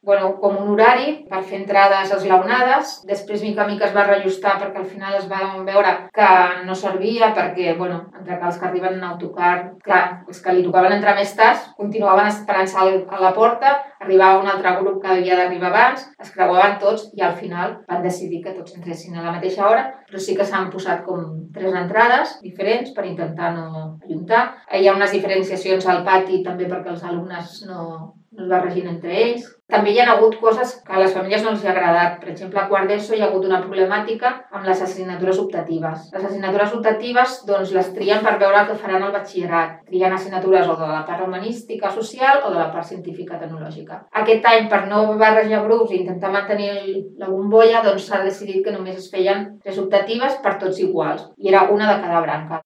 com un horari per fer entrades esglaonades. Després, mica en mica, es va reajustar perquè al final es va veure que no servia perquè, entre que els que arriben en autocar, clar, els que li tocaven entrar més tard, continuaven esperant-se a la porta, arribava un altre grup que havia d'arribar abans, es creuaven tots i al final van decidir que tots entressin a la mateixa hora, però sí que s'han posat com 3 entrades diferents per intentar no ajuntar. Hi ha unes diferenciacions al pati també perquè els alumnes no es barregin entre ells. També hi ha hagut coses que a les famílies no els ha agradat. Per exemple, a quart d'ESO hi ha hagut una problemàtica amb les assignatures optatives. Les assignatures optatives les trien per veure el que faran al batxillerat. Trien assignatures o de la part humanística social o de la part científica tecnològica. Aquest any, per no barrejar grups i intentar mantenir la bombolla, s'ha decidit que només es feien 3 optatives per tots iguals i era una de cada branca.